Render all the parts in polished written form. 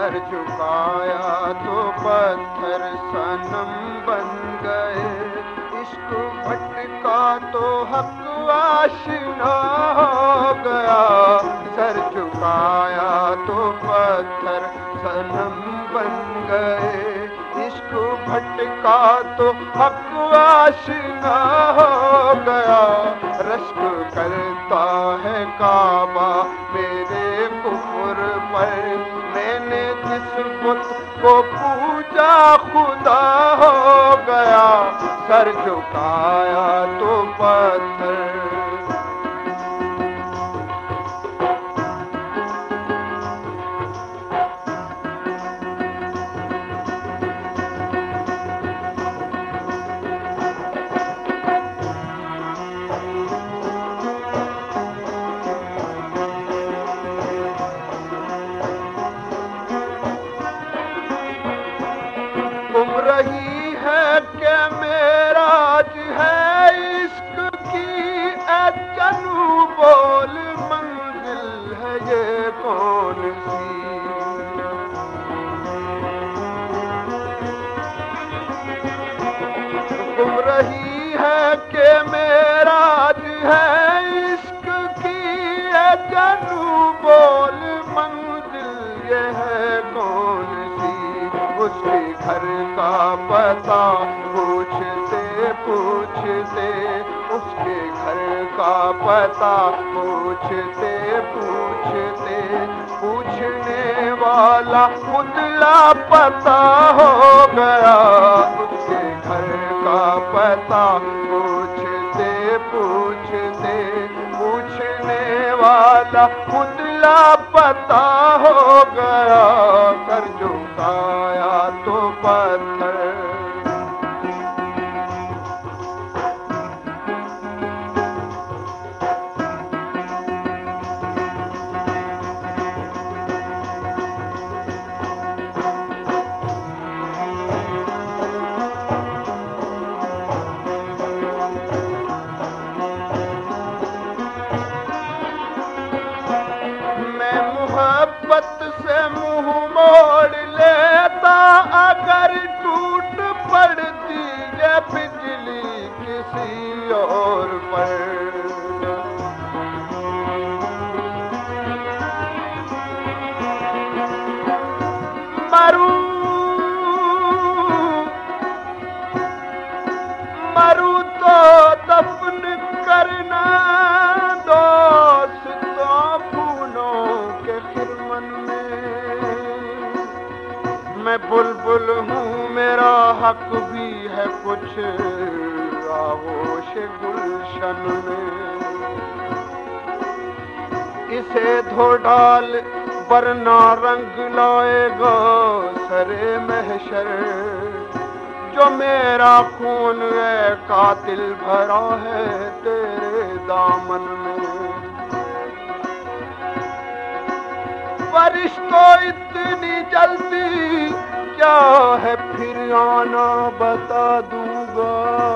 Sir झुकाया तो पत्थर सनम बन गए। इश्क भटका तो हक आशिना हो गया। सर झुकाया तो पत्थर सनम बन गए। इश्क भटका तो हक आशिना हो गया। रश्क करता है काबा मेरे कुफर पर। मैंने जिस बुत को पूजा खुदा हो गया। सर झुकाया तो पत्थर। घूम रही है कि मेराज है इश्क की। ऐ चनू बोल मंजिल है ये कौन सी। घूम रही है कि मेराज है इश्क की। ऐ चनू बोल मंजिल ये है कौन सी। उसके घर का पता पूछते पूछते। उसके घर का पता पूछते पूछते। पूछने वाला खुदला पता हो गया। उसके घर का पता पूछते पूछते। पूछने वाला खुदला पता हो गया। सर झुकाया तो पत्थर। मैं मोहब्बत से मुंह मोड़ लेता अगर टूट पड़ती ये बिजली किसी और पर। मरूं तो दफन करना दोस्तों फूलों के खिरमन में। मैं बुलबुल हूँ मेरा हक भी है कुछ आगोश गुलशन में। इसे धो डाल वरना रंग लाएगा सरे महशर। जो मेरा खून है कातिल भरा है तेरे दामन में। फरिश्तों इतनी जल्दी क्या है फिर आना बता दूंगा।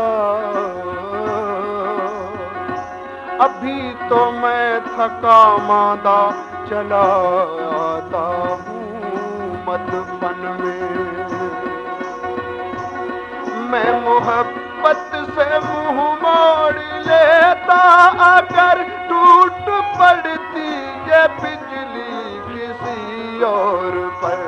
अभी तो मैं थका मांदा चला आता हूँ मदफन में। मैं मोहब्बत से मुंह मोड़ लेता अगर टूट पड़ती ये बिजली किसी और पर।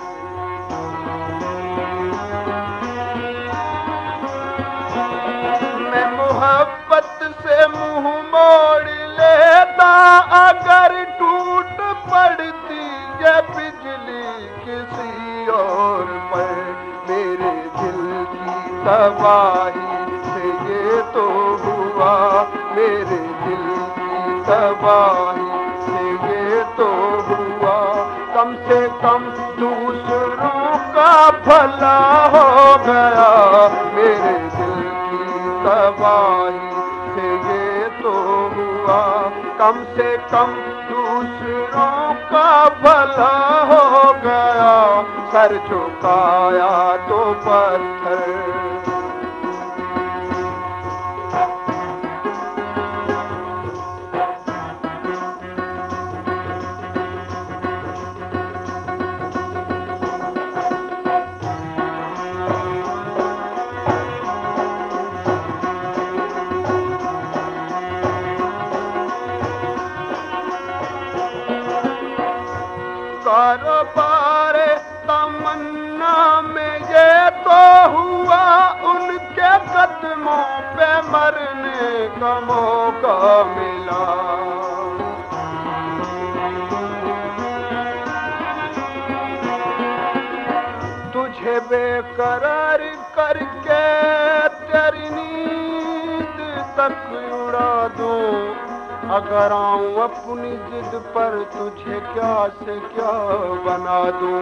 मैं मोहब्बत से मुंह मोड़ लेता अगर टूट पड़ती ये बिजली किसी और पर। मेरे दिल तबाही से ये तो हुआ। मेरे दिल की तबाही से ये तो हुआ। कम से कम दूसरों का भला हो गया। मेरे दिल की तबाही से ये तो हुआ। कम से कम दूसरों का भला हो गया। सर झुकाया तो पत्थर। कारोबार तमन्ना में ये तो हुआ, उनके कदमों पे मरने का मौका मिला। तुझे बेकरार करके तेरी नींद तक उड़ा दूं, अगर आऊं अपनी जिद पर तुझे क्या से क्या बना दूं।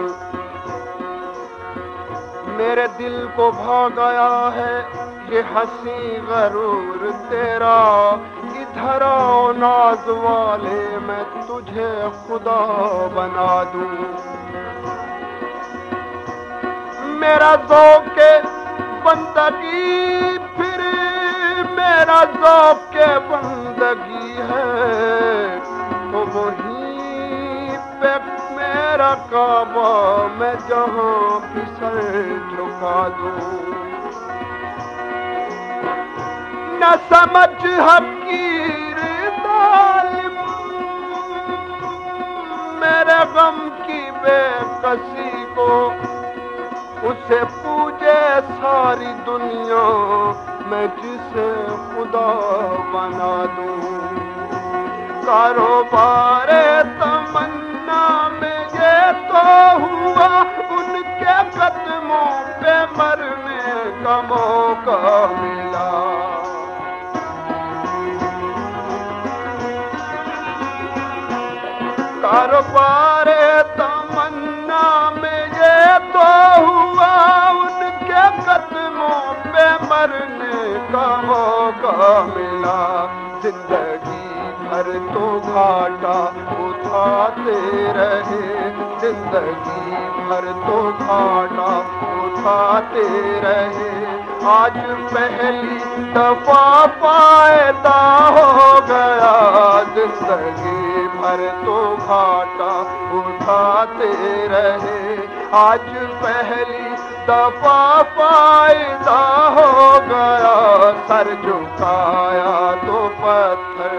मेरे दिल को भा गया है ये हंसी गरूर तेरा, इधर आओ नाज वाले मैं तुझे खुदा बना दूं। मेरा ज़ौक़े बंदगी फिर मेरा ज़ौक़े बंदगी है, तो वहीं पे मेरा काबा मैं जहां भी सर झुका दूं। न समझ हकीर जालिम मेरे गम की बेकसी को, उसे पूजे सारी दुनिया मैं जिसे खुदा बना दूं। कारोबार तमन्ना में ये तो हुआ, उनके कदमों पे मरने का मौका मिला। कारोबार तमन्ना में ये तो हुआ, उनके कदमों पे मरने का मौका मिला। जिंदगी भर तो घाटा उठाते रहे, जिंदगी भर तो घाटा उठाते रहे, आज पहली दफा फायदा हो गया। जिंदगी भर तो घाटा उठाते रहे, आज पहली दफा फायदा हो गया। सर झुकाया तो पत्थर,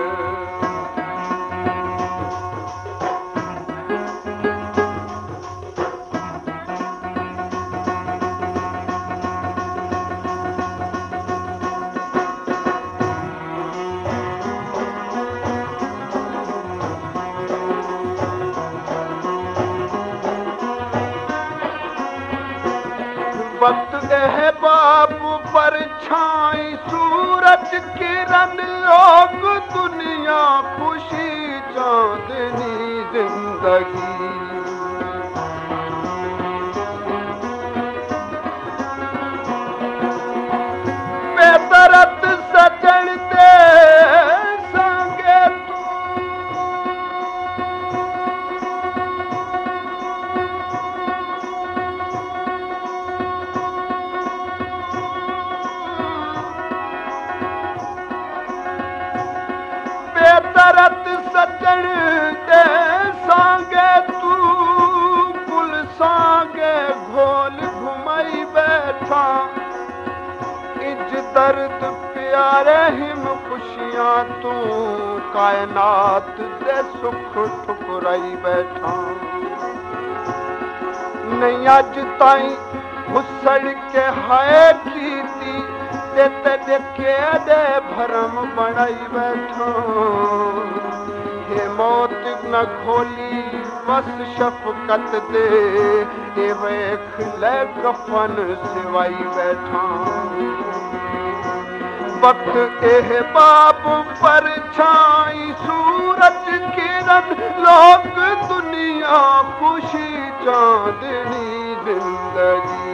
वक्त है बाबू पर छाई सूरज किरण, लोग दुनिया खुशी चांदनी जिंदगी। बेदर्द सजन दे संगे तू, बेदर्द सजन दे संगे तू, कुल सांगे घोल घुमाई बैठा। इज दर्द प्यारे हिम खुशियां तू, कायनात दे सुख ठुकराई बैठा। नहीं अज ताई घुसड़ के हाय कीती, तेरे केड़े भरम बनाई बैठा। हे मौत न खोली बस शफकत दे, ए वेख ले कफन सिवाई बैठा। वक्त एह बाप पर छाई सूरज किरण, लोग दुनिया खुशी चांदनी जिंदगी।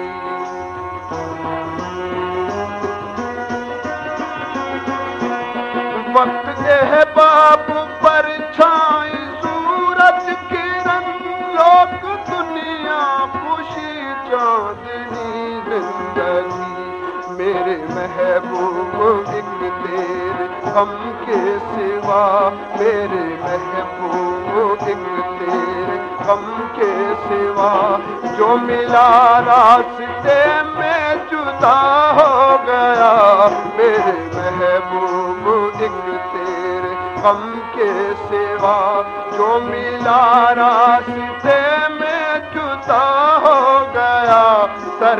वक्त है बाप पर छाई सूरज किरण, लोग दुनिया खुशी चांदनी जिंदगी। मेरे महबूब एक तेरे गम के सिवा, मेरे महबूब एक तेरे गम के सिवा, जो मिला रास्ते में जुदा हो गया। मेरे महबूब एक तेरे गम के सिवा, जो मिला रास्ते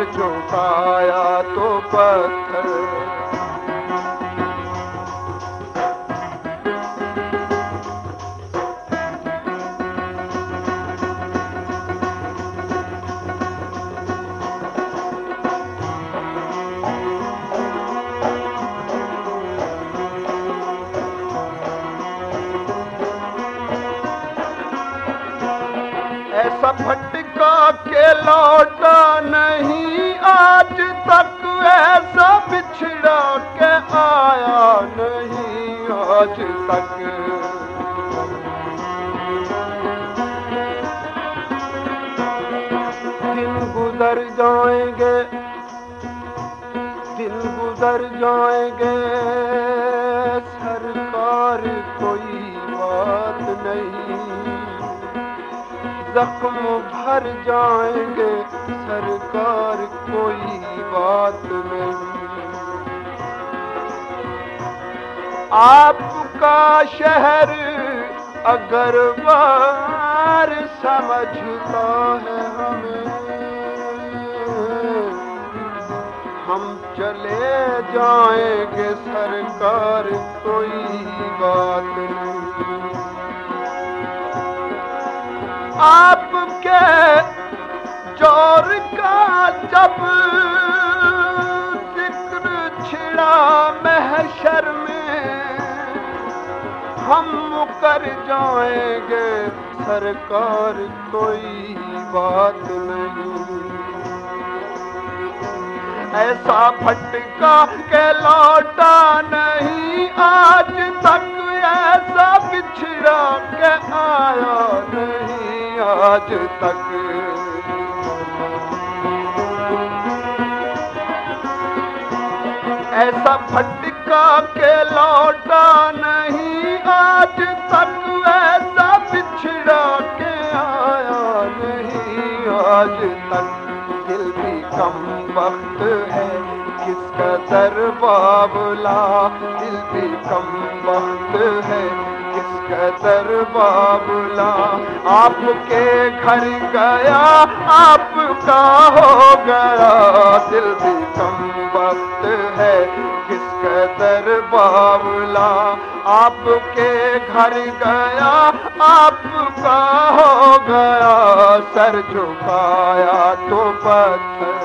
सर झुकाया तो पत्थर। ऐसा भटका के लौटा नहीं आज तक, ऐसा बिछड़ा के आया नहीं आज तक। दिन गुजर जाएंगे, दिन गुजर जाएंगे, सरकार कोई बात नहीं। जख्म भर जाएंगे, सरकार कोई बात नहीं। आपका शहर अगर बार समझता है हमें, हम चले जाएंगे, सरकार कोई बात नहीं। आपके जोर का जब जिक्र छिड़ा महशर में, हम मुकर जाएंगे, सरकार कोई बात नहीं। ऐसा भटका के लौटा नहीं आज तक, ऐसा बिछड़ा के आया नहीं आज तक। ऐसा भटका के लौटा नहीं आज तक, ऐसा बिछड़ा के आया नहीं आज तक। दिल भी कम वक्त है किसका दर बाबुला, दिल भी कम वक्त है किसका दर बाबुला। आपके घर गया आपका हो गया, दिल भी कम वक्त है किसका दर बाबुला। आपके घर गया आपका हो गया, सर झुकाया तो पत्थर।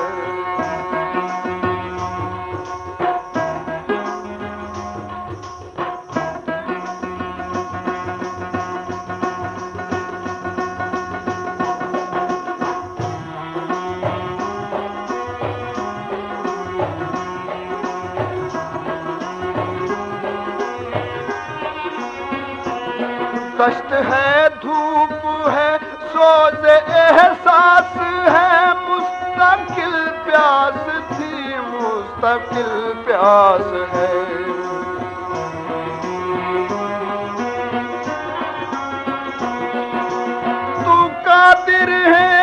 कष्ट है, धूप है, सोज एहसास है, मुस्तकिल प्यास थी, मुस्तकिल प्यास है। तू कादिर है,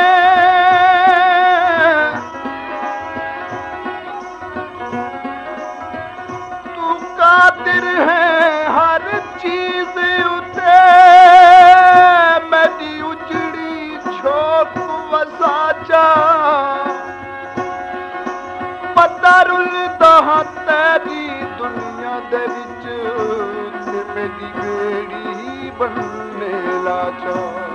तू कादिर है हर चीज मेरी उजड़ी छोक वसाचा। पदरुल दहा तेरी दुनिया दे विच, मेरी बेड़ी बनने लाचा।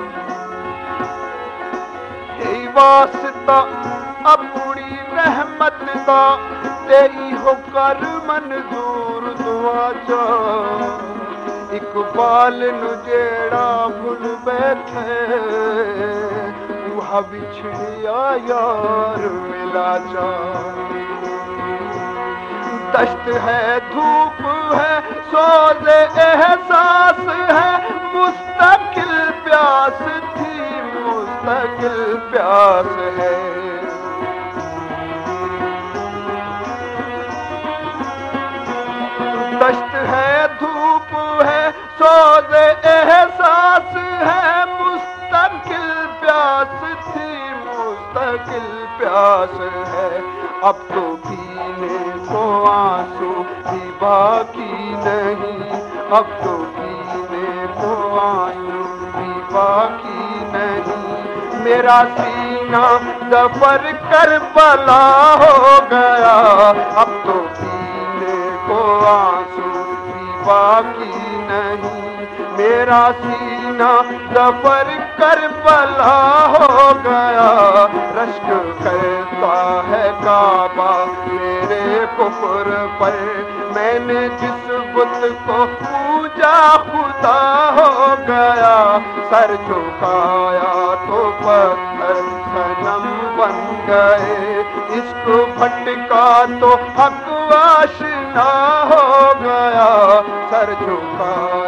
यही वास्ता अपनी रहमत दा, तेरी हो कर मंजूर दुआ चा। इकबाल नु जेड़ा भुल बैठे, वहा बिछड़िया यार मिला जा। दश्त है, धूप है, सोज एहसास है, मुस्तकिल प्यास थी, मुस्तकिल प्यास है। दश्त है, धूप है, सोज एहसास है, मुस्तकिल प्यास थी, मुस्तकिल प्यास है। अब तो पीने को आंसू भी बाकी नहीं, अब तो पीने को आंसू भी बाकी नहीं। मेरा सीना सीना जफर करबला हो गया। अब तो पीने को आंसू भी बाकी नहीं, मेरा सीना जफर करबला हो गया। रश्क करता है काबा मेरे कुफर पर, मैंने जिस बुत को पूजा खुदा हो गया। सर झुकाया तो पत्थर सनम बन गए, इश्क भटका तो हक आशना हो गया। सर झुकाया